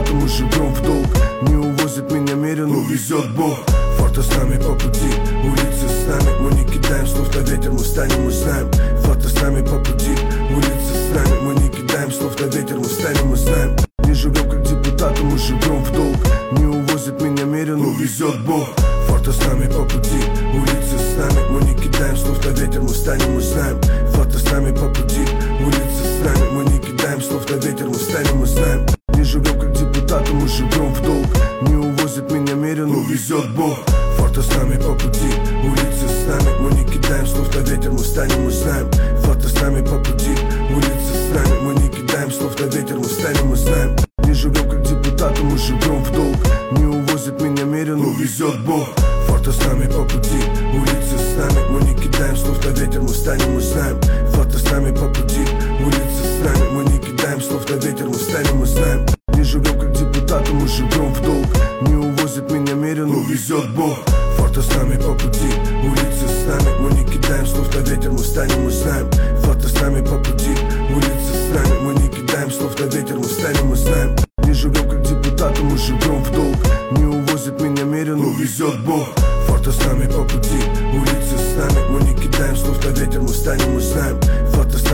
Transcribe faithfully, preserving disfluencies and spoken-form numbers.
депутаты, мы живем в долг. Не увозит меня мерено, везет Бог. Фото с нами по пути, улицы с нами. Мы не кидаем слов на ветер, мы станем, мы знаем. Фото с нами по пути, улицы с нами. Мы не кидаем слов на ветер, мы станем, мы знаем. Не живем как депутаты, мы живем в долг. Не увозит меня мерено, везет Бог. Фото с нами по пути, улицы с нами. Мы не кидаем слов на ветер, мы станем, мы знаем. Фото с нами по пути, улицы с нами. Мы не кидаем слов на ветер, мы станем, мы знаем. Не живем как депутаты, мы живем в долг. Не увозит меня мерено, везет Бог. Фото с нами по пути, улицы с нами. Мы не кидаем слов на ветер, мы станем, мы знаем. Фото с нами по пути, улицы с нами. Мы не кидаем слов на ветер, мы станем, мы знаем. Не живем как депутаты, мы живем в долг. Не увозит меня мерено, везет Бог. Фото с нами по пути, улицы с нами. Мы не кидаем слов на ветер, мы станем, мы знаем. Фото с нами по пути, улицы с нами. Мы не кидаем слов на ветер, мы станем, мы знаем. Не живем как депутаты, мы живем в долг. Не увозит меня мерено, везет Бог. Фото с нами по пути, улицы с нами. Мы не кидаем слов на ветер, мы станем, мы знаем. Фото с нами по пути, улицы с нами. Мы не кидаем слов на ветер, мы станем, мы знаем. Не живем как депутаты, мы живем в долг. Не увозит меня мерено, везет Бог. Фото с нами по пути, улицы с нами. Мы не кидаем слов на ветер, мы станем, мы знаем. Фото с